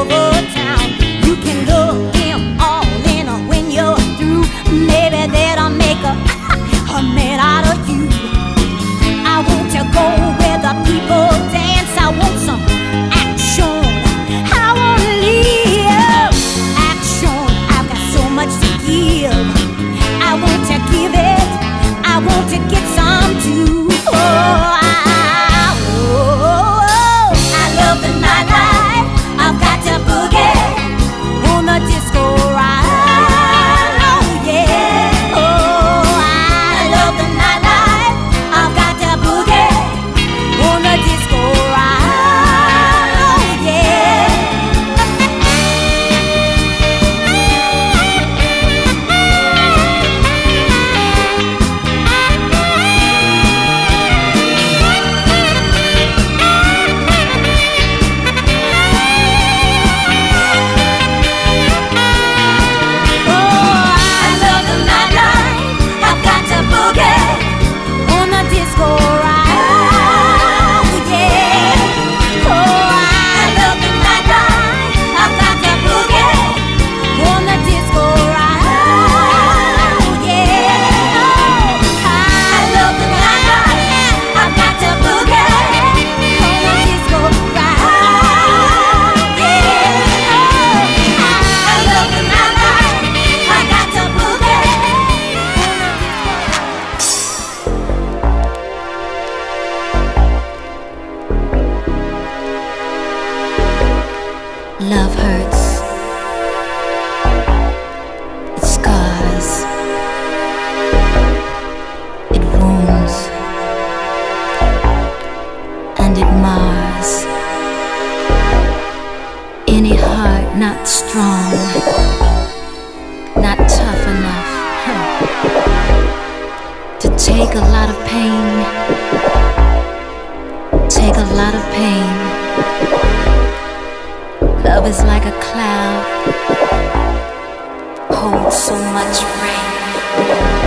over town. You can look him all in when you're through. Maybe that'll make a man out of you. I want to go where the people dance. I want some action. I want to live action. I've got so much to give. I want to give it. I want to get some too. I love the nightlife. I've got to boogie on the disco ride. Oh yeah. Oh, I love the nightlife. I've got to boogie on the disco ride. Oh yeah. Love hurts, it scars, it wounds, and it mars any heart not strong, not tough enough to take a lot of pain, take a lot of pain. Love is like a cloud, holds so much rain.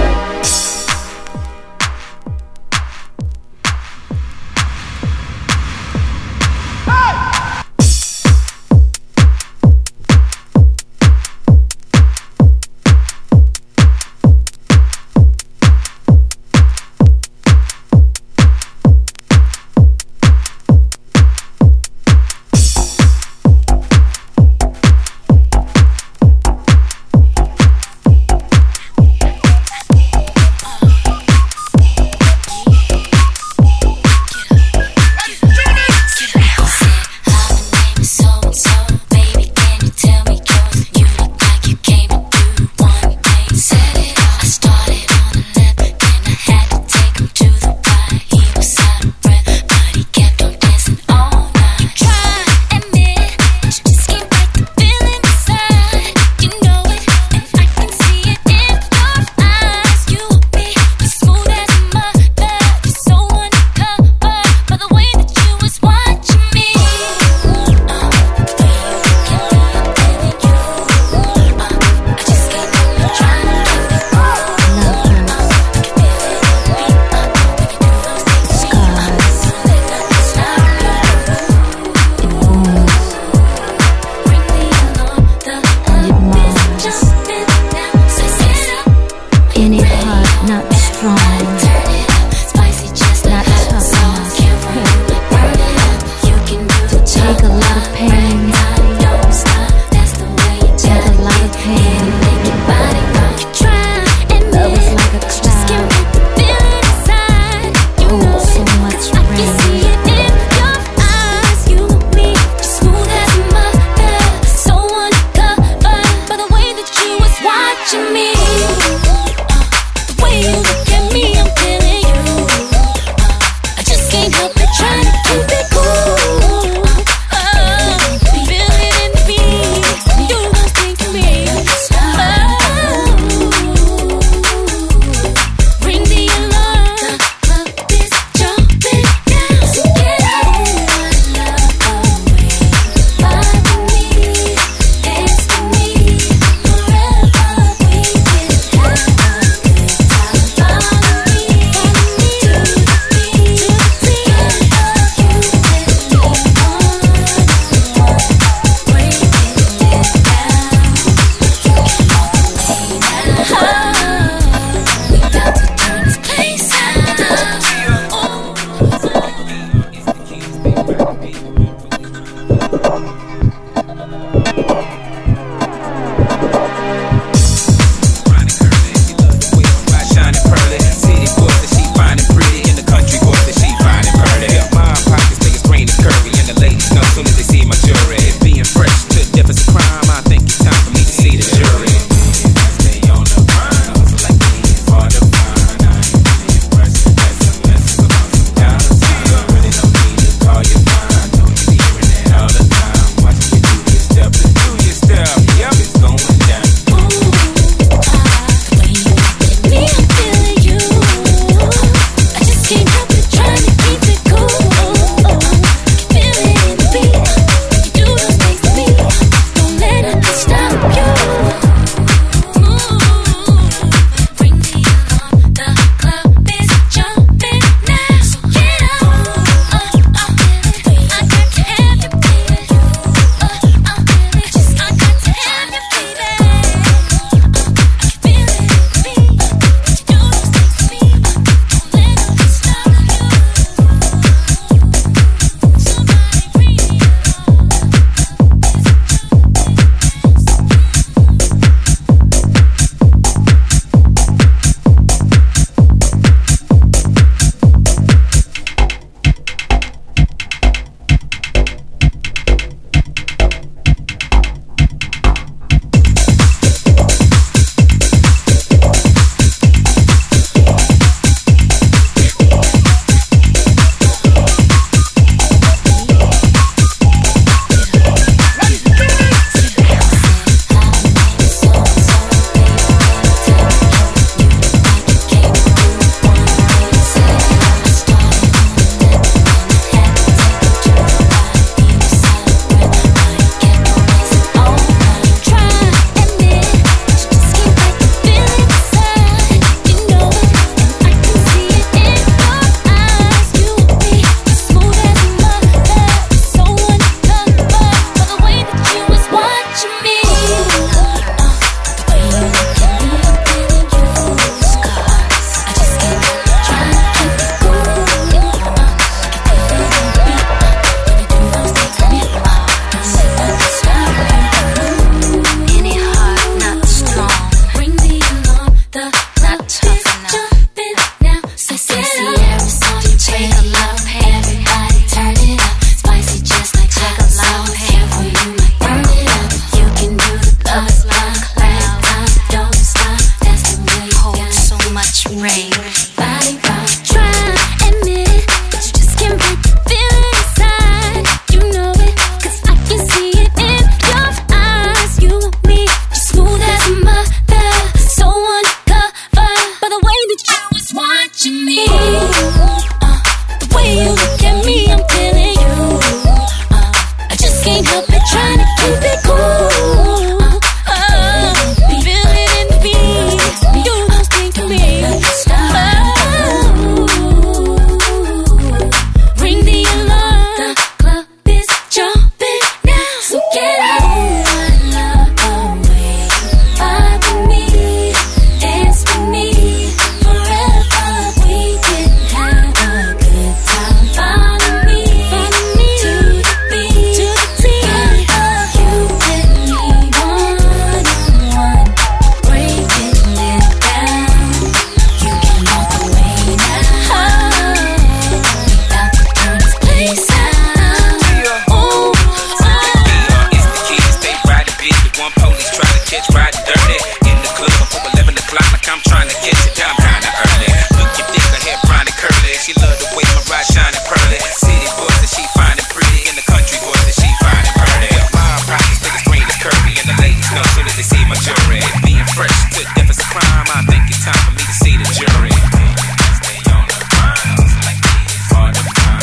one police trying to catch riding dirty in the club before 11 o'clock, like I'm trying to catch it down kinda early. Look your dick, her hair brown and curly. She love the way my ride shining pearly. City boys that she fine and pretty, and the country boys that she fine and pretty. My pockets think it's green as curvy, and the ladies know soon as they see my jury. Being fresh to death is a crime. I think it's time for me to see the jury. Stay on the ground, like it's hard to find.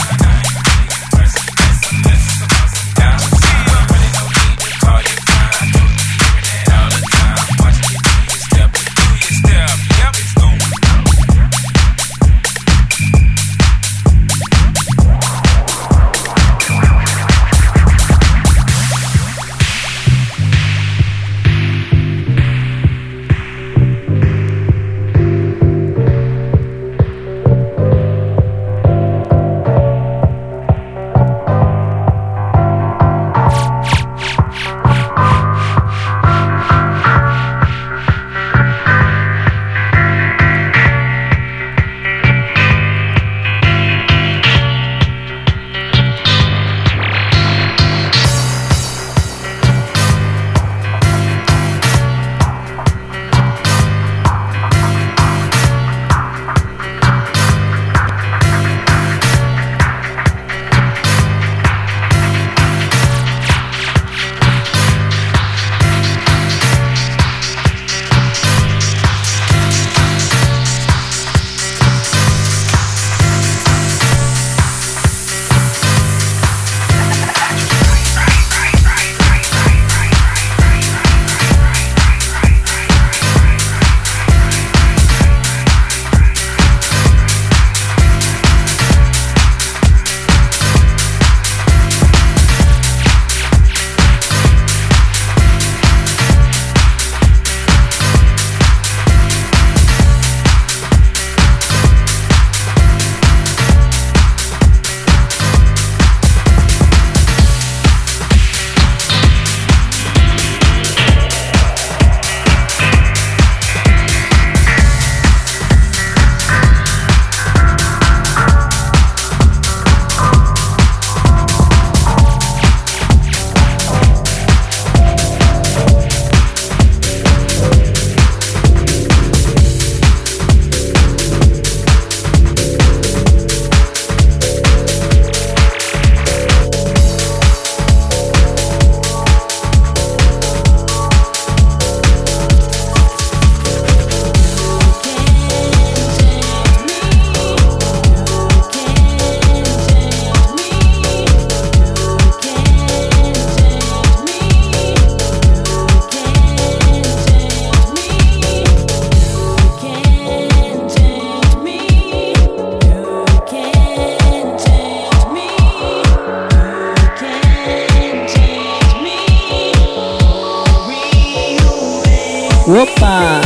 Whoopa!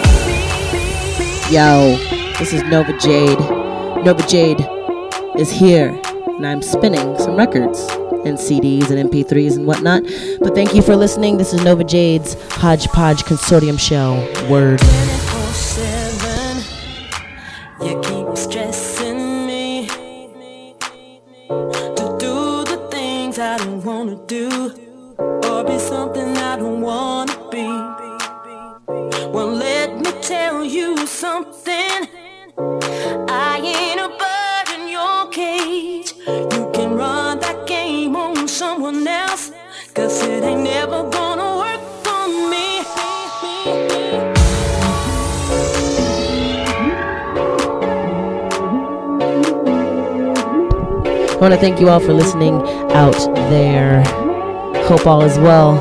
Yo, this is Nova Jade. Nova Jade is here, and I'm spinning some records and CDs and MP3s and whatnot. But thank you for listening. This is Nova Jade's Hodgepodge Consortium Show. Word. 24/7, you keep stressing me to do the things I don't wanna do, or be something I don't wanna be. Well, let me tell you something. I ain't a bird in your cage. You can run that game on someone else, 'cause it ain't never gonna work for me. I want to thank you all for listening out there. Hope all is well.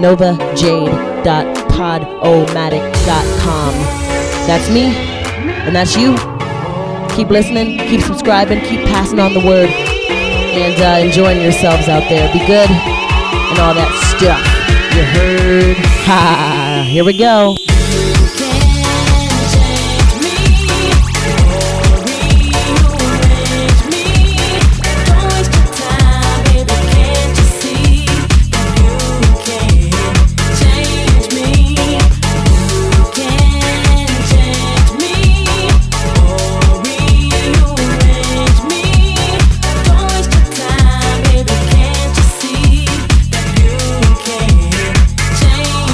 NovaJade.podomatic.com. That's me, and that's you. Keep listening, keep subscribing, keep passing on the word, and enjoying yourselves out there. Be good, and all that stuff. You heard? Ha! Here we go. Change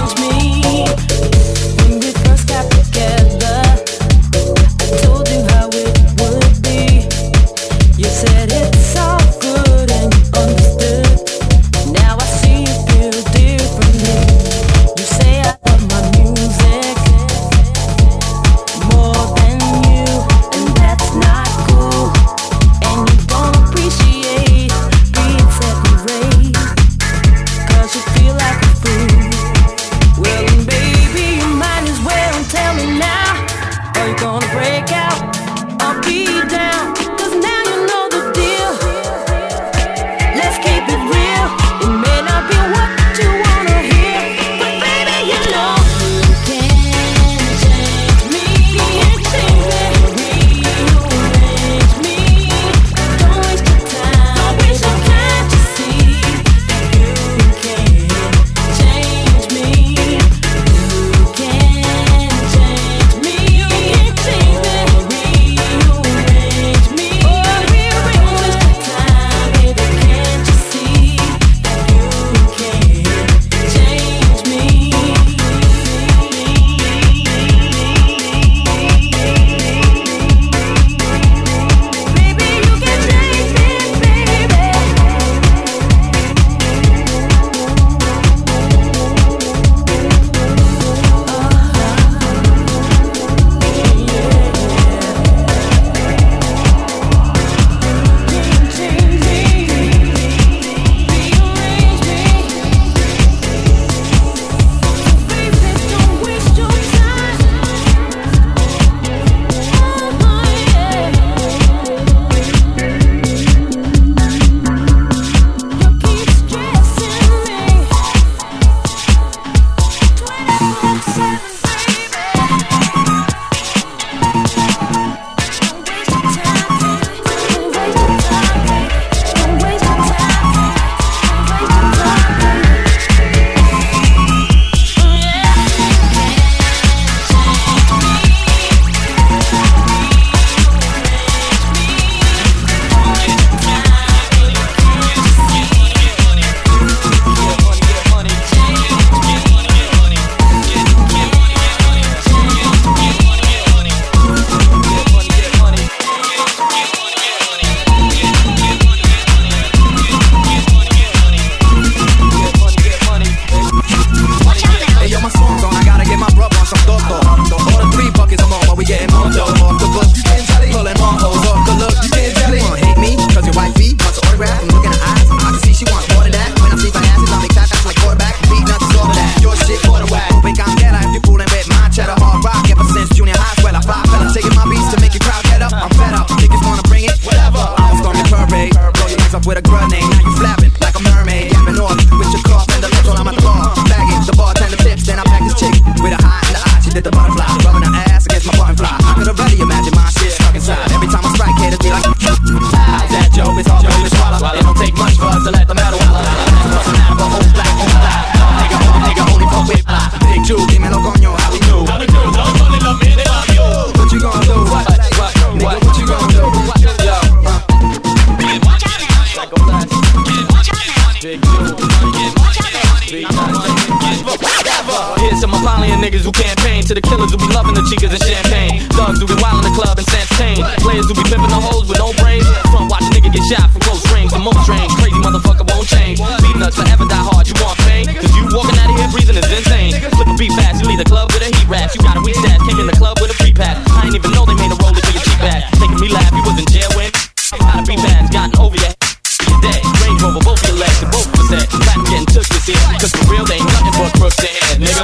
This to my poly and niggas who campaign, to the killers who be loving the chicas and champagne, thugs who be wild in the club and sense pain, players who be pimping the hoes with no brains, front watch a nigga get shot from close range. The most strange, crazy motherfucker won't change. Beat nuts forever die hard, you want pain? Cause you walking out of here breathing is insane. Flip a beat fast, you leave the club with a heat rash. You got a weak stash, came in the club with a free pass. I ain't even know they made a roller to your cheap ass. Making me laugh, you was in jail when out of beat pads, gotten over your head. You're dead, Range Rover, both of your legs and both of us head. Platinum getting took this year, cause for real they ain't nothing but crooks in here, nigga.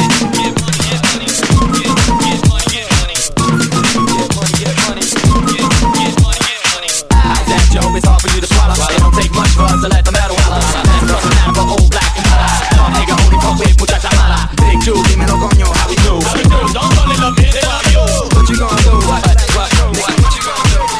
How's that, Joe? It's hard for you to swallow. It don't take much for us to let the metal holler. That's crossing out for old black and white. No nigga only fuck with muchacha mala. Big Jew, dímelo coño, how we do? How we do? Don't call it up here, they love you. What you gonna do? What you gonna do? What you gonna do?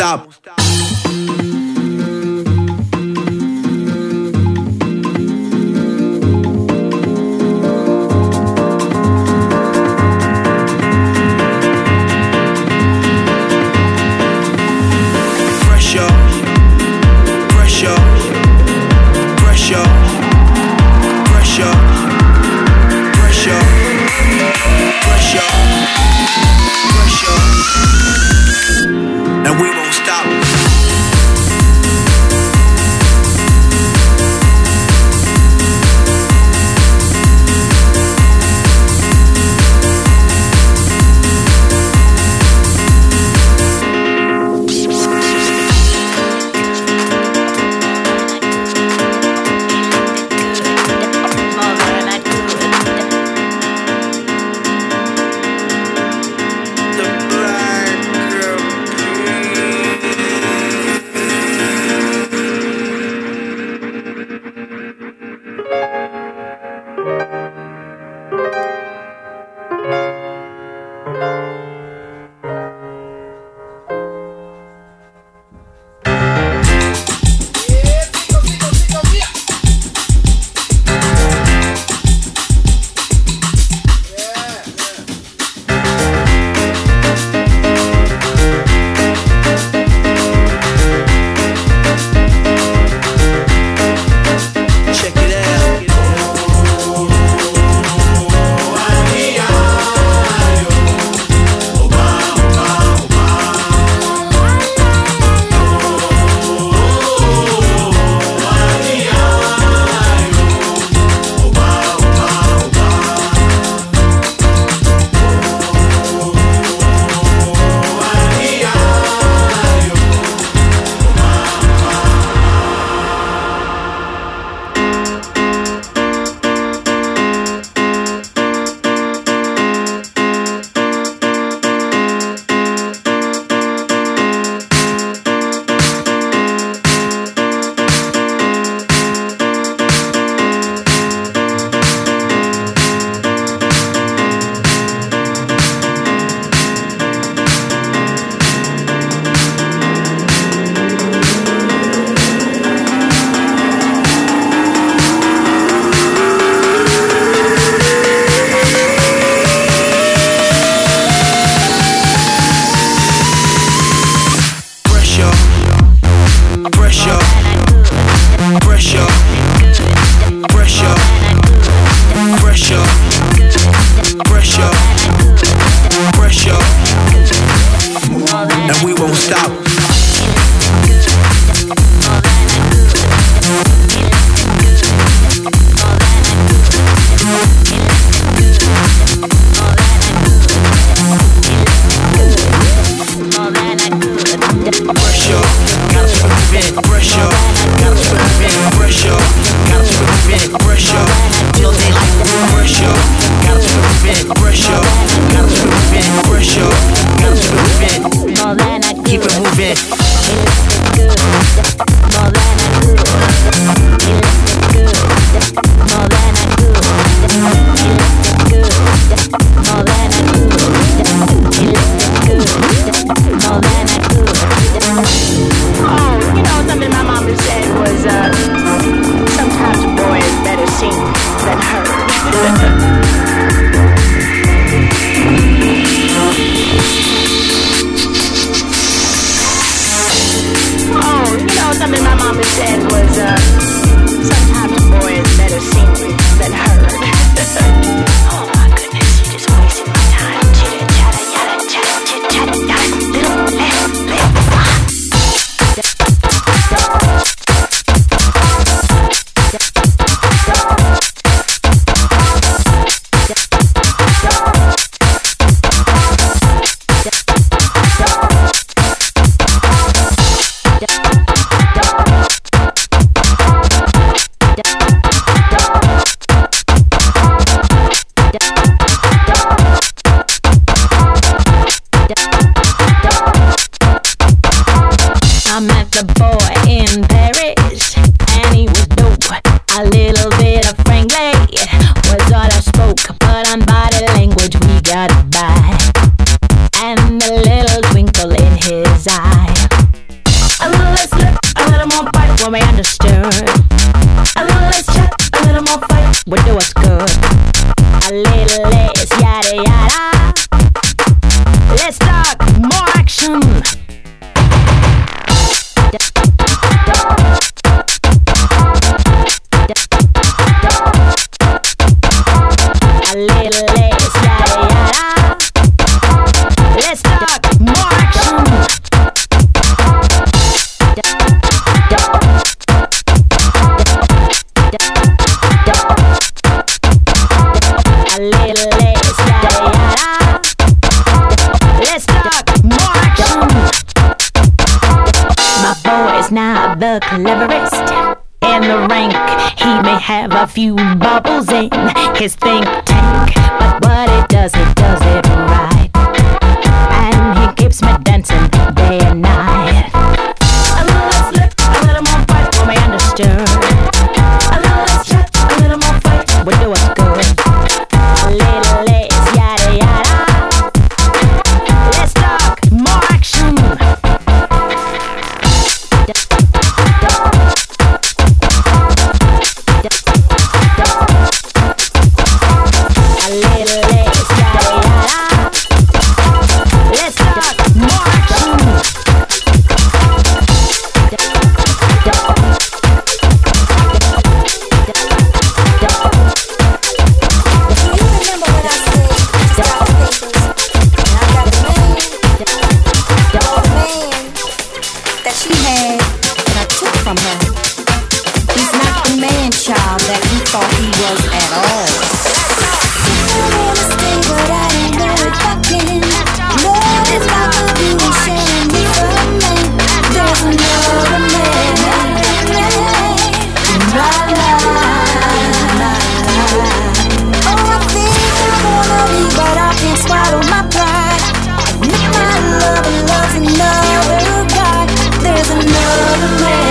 stop. And we won't stop. got by, and the little twinkle in his eye is not the cleverest in the rank. He may have a few bubbles in his think tank, but what it does it right. And he keeps me dancing day and night. A little slip, a little more fight, will be understood. A little chat, a little more fight, will do us good. A little less yada yada. Let's talk more action. A little less yada yada. Let's talk more action. From her. He's not the man child that we thought he was at all. I stay, but I ain't know if I can. Love is like a beauty sharing me from me. There's another man in my life. Oh, I think I wanna leave, but I can't swallow my pride. Admit my love and love's another guy. There's another man.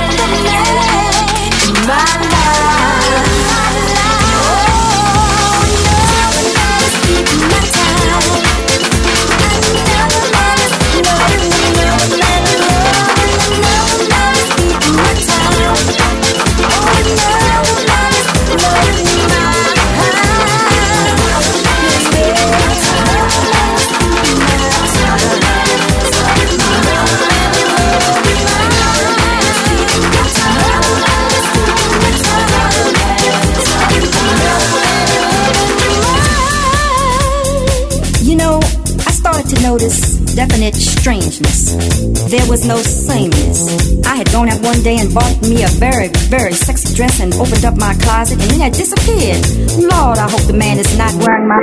Notice definite strangeness. There was no sameness. I had gone out one day and bought me a very, very sexy dress and opened up my closet and then it disappeared. Lord, I hope the man is not wearing my...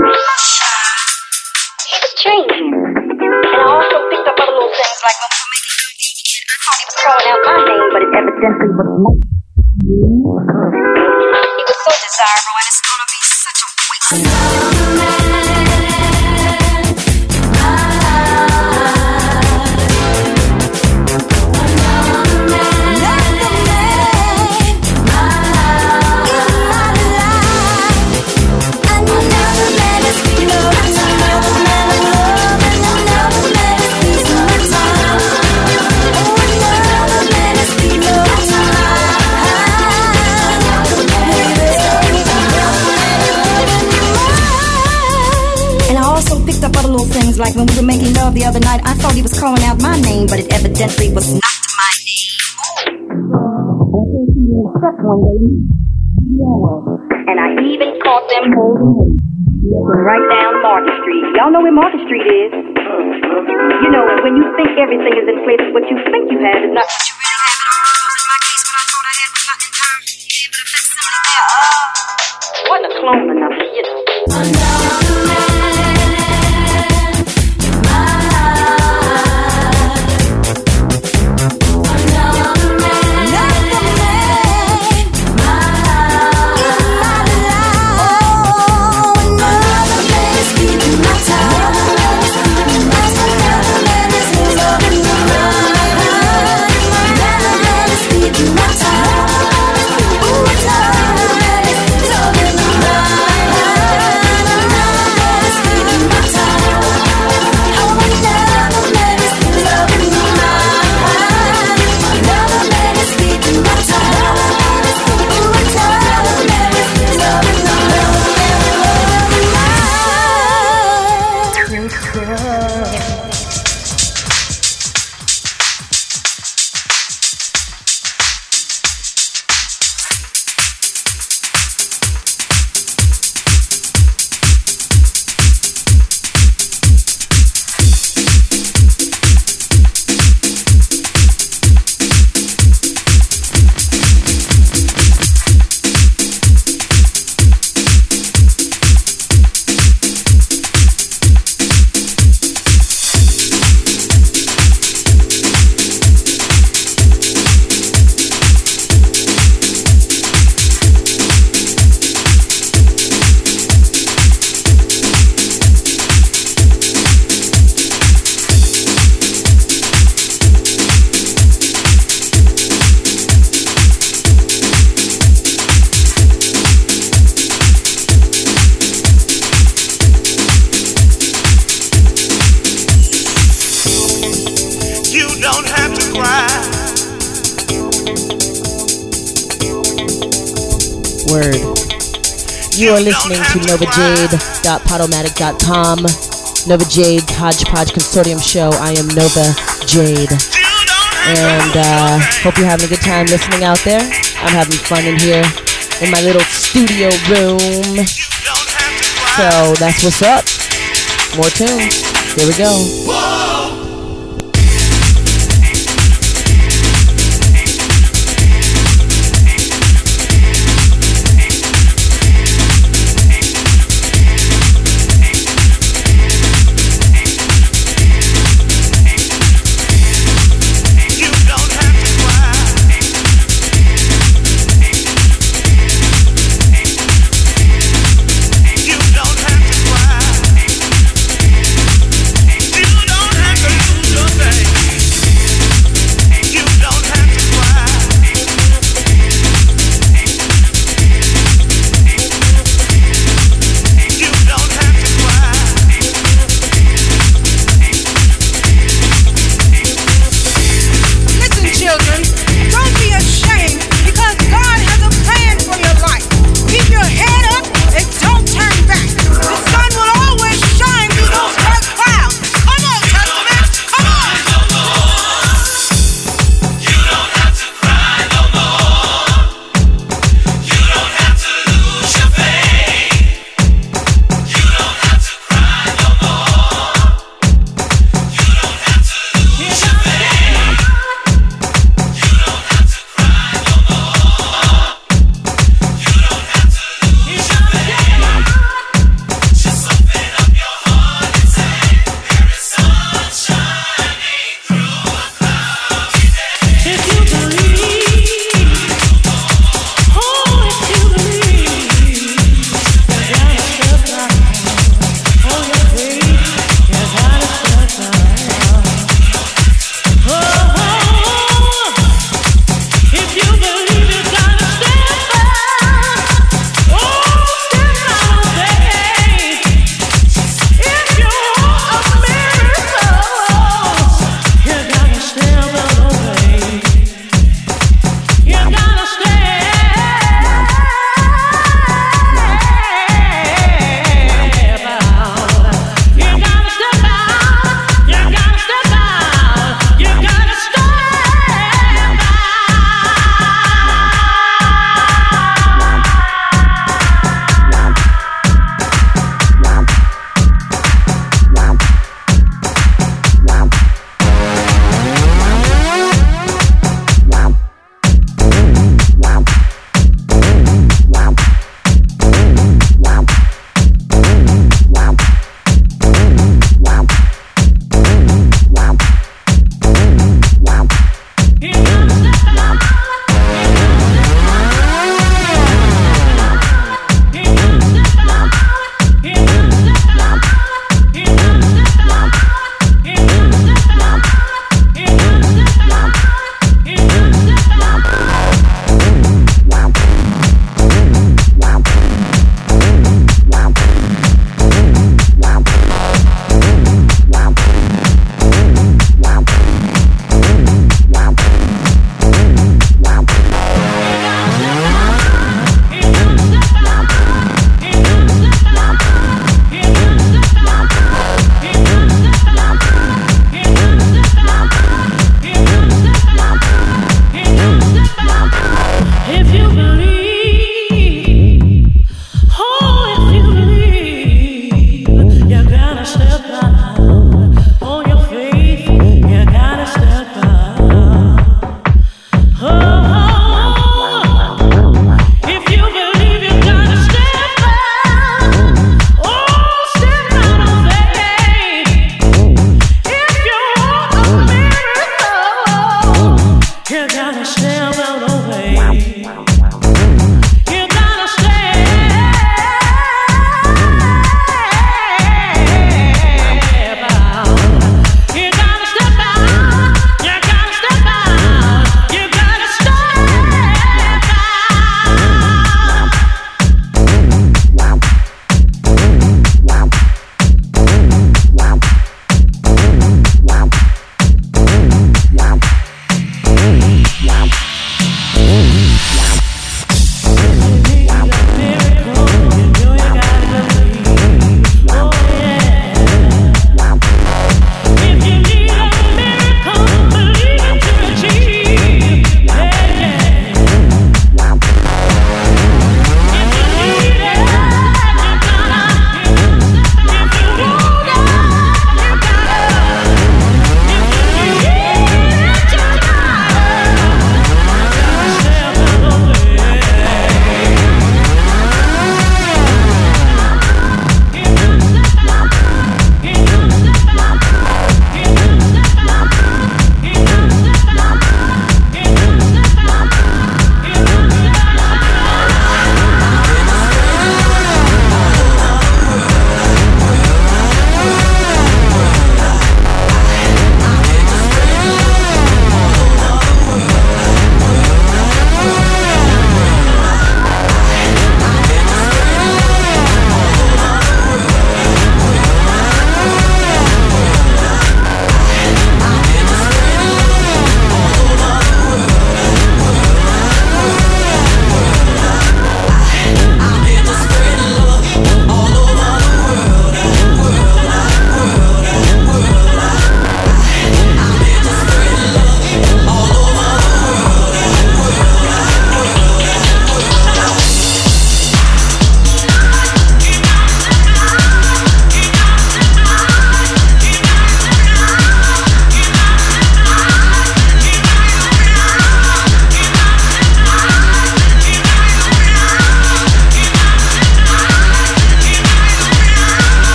He was changing. And I also picked up other little things like when we were making love the other night. I thought he was calling out my name, but it evidently was not. He was so desirable and it's gonna be such a waste. Things like when we were making love the other night, I thought he was calling out my name, but it evidently was not my name. And I even caught them holding right down Market Street. Y'all know where Market Street is. You know, when you think everything is in place, what you think you have is not what you really have at all. In my case, what I thought I had was not in time. But a facsimile there. Wasn't a clone or nothing, you know. Word. You are listening to NovaJade.podomatic.com. Nova Jade's Hodgepodge Consortium show. I am Nova Jade. And hope you're having a good time listening out there. I'm having fun in here in my little studio room. So that's what's up. More tunes. Here we go.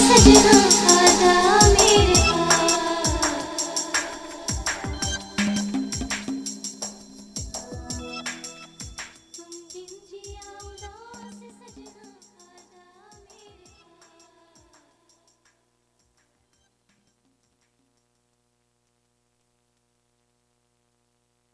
सजना आजा